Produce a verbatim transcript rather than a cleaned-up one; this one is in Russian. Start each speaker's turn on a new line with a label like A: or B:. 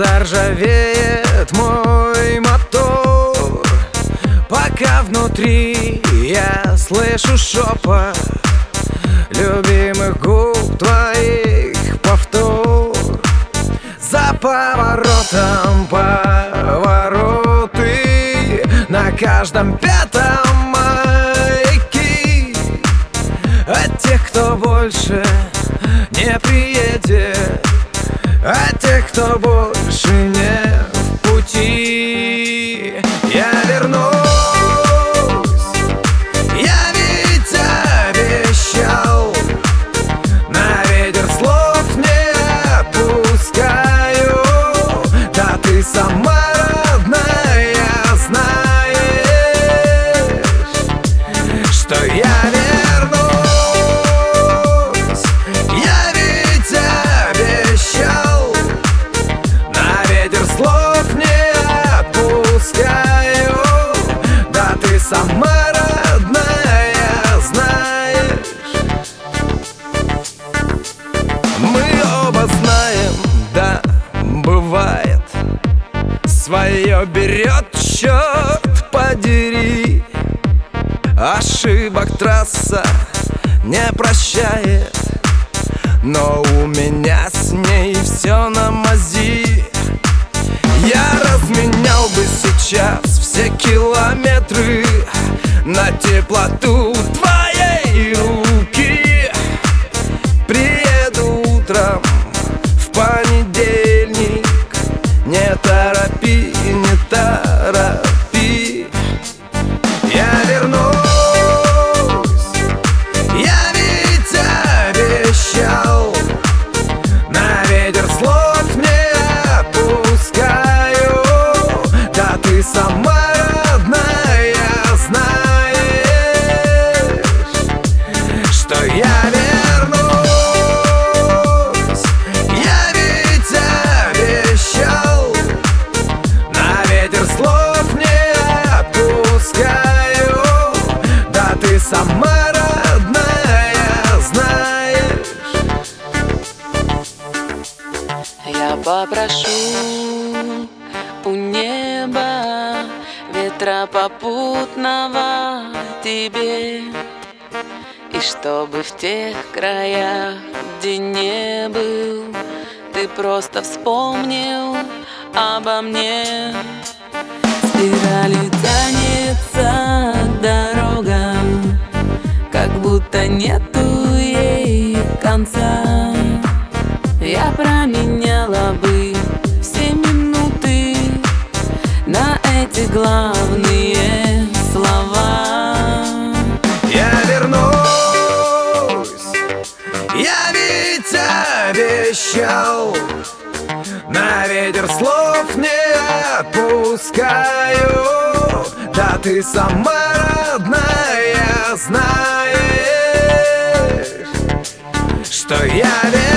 A: заржавеет мой мотор, пока внутри я слышу шепот любимых губ твоих повтор. За поворотом повороты, на каждом пятом маяки от тех, кто больше не приедет, от тех, кто больше не в пути. Я вернусь, я ведь обещал, на ветер слов не отпускаю. Да ты сама родная знаешь, что я вернусь. Я ведь обещал, на ветер слов не отпускаю. Да ты сама родная знаешь. Мы оба знаем, да, бывает, свое берет, черт подери. Ошибок трасса не прощает, но у меня с ней все на мази. Я разменял бы сейчас все километры на теплоту твоей руки. Приеду утром в понедельник, не торопи, не торопи. Я вернусь, я ведь обещал, на ветер слов не отпускаю. Да ты сама родная знаешь, что я вернусь. Я ведь обещал, на ветер слов не отпускаю. Да ты сама родная знаешь.
B: Я попрошу у неба ветра попутного тебе, и чтобы в тех краях, где не был, ты просто вспомнил обо мне. Спиралью тянется дорога, как будто нету ей конца. Я променяла бы все минуты на эти главные слова.
A: Я вернусь, я ведь обещал, на ветер слов не отпускаю. Да ты сама родная знаешь, что я вернусь.